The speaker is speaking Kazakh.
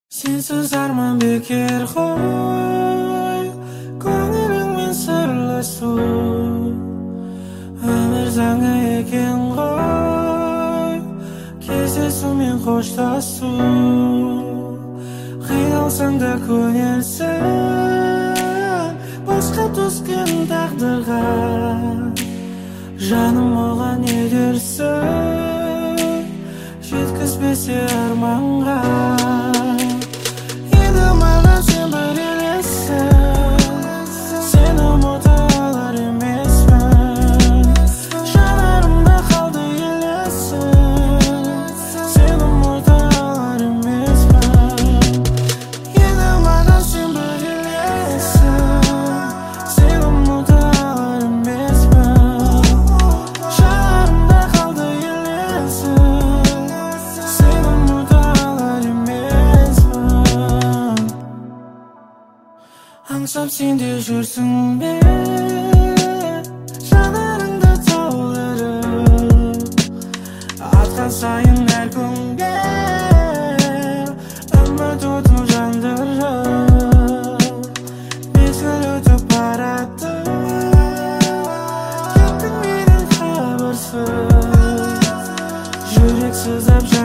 Sensiz armon bekor qo'y, ko'nglimмен sirlashuv. Umr zanga ekan qo'y, keseshuv xo'shlashuv. Qiynalsang-da ko'narsan, boshqa to'sqin taqdirga. Жаным оған егерсің, жеткізбесе арманға. Енді маған сен бір елессің, сені ұмыта алар емеспін. Жанарымда қалды елесің, сені ұмыта алар емеспін. Енді маған сен бір елессің, сені ұмыта алар емеспін. Аңсап сен де жүрсің бе, жанарыңда тауларым. Атқан сайын әр күнге үміт отын жандырып. Мезгіл өтіп барады, кеттің менен хабарсыз. Жүрек сыздап